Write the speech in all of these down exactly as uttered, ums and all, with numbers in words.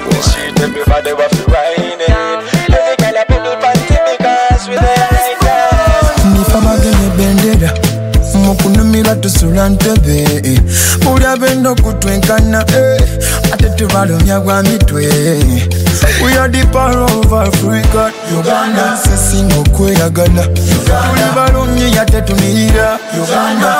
We see everybody was whining. Every girl a bubble panty because we like that. Nifama gene bendera mukunumira tusula ntebe buli abenda kutwenkana ate tubalumya gwa mitwe. We are the power of Africa. Uganda sesinga okweyagala tuli balumye yate tunira Uganda.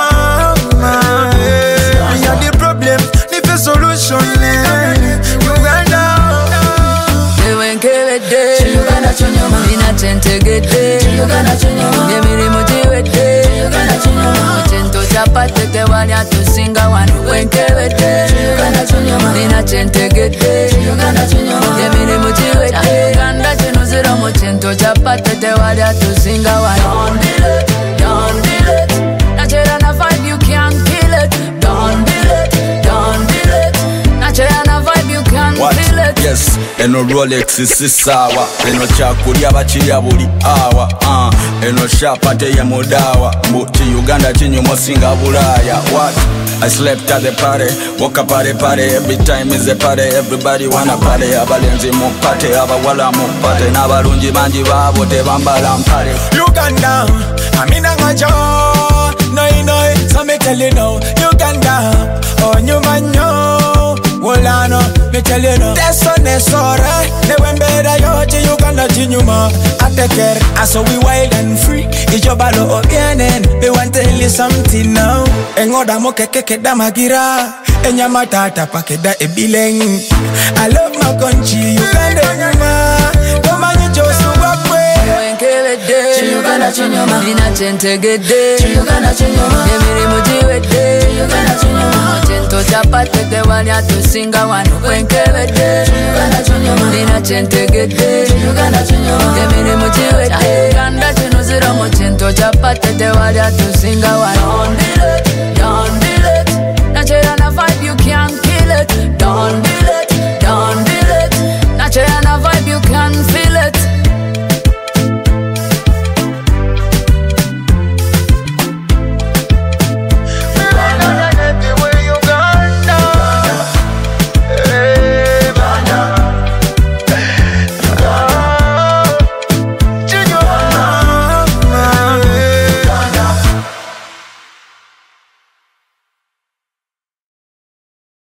We are the problem, the solution. Uganda ewenkebedde Uganda chonyoma nina chentegedde Uganda chonyoma emirimu giwedde Uganda chonyoma chento chapate tewali atusinga wano wenkebedde Uganda chonyoma nina chentegedde Uganda chonyoma emirimu giwedde Uganda chenuzira mu chento chapate tewali atusinga wano. Don't delay, don't delay. Natural na vibe you can't kill it. Don't delay, don't delay. Natural na vibe you can't kill it. Yes, eno Rolex isi sawa, eno chakulya bakirya buli awa, uh, eno shapate ya mudawa, mbuti Uganda chinyumo singa bulaya. What? I slept at the party, woke up at the party, every time is a party, everybody wanna party. Abalenzi mu party, abawala mu party, n'abalungi bangi babo tebambala mpale. Uganda, amina ngajo, noi noi, so me tell you now. Uganda, oh nyuma nyo, wolano, me tell you now. Teso ne sore, ne wembera yote Uganda chinyuma. Ateker, aso we wild and free. Ijobalo obienen, they want to tell you something now. Engoda mo keke da magira, enyama tata pakeda ebileng. I love my country, Uganda nyuma. Koma nyijosu wakwe. Ewenkebedde Uganda chonyoma nina chentegedde Uganda chonyoma emirimu giwedde Uganda chonyoma chento chapate tewali atusinga wano wenkebedde Uganda chonyoma nina chentegedde Uganda chonyoma emirimu giwedde Uganda chinuzira mu chento chapate tewali atusinga wano. Don't delay,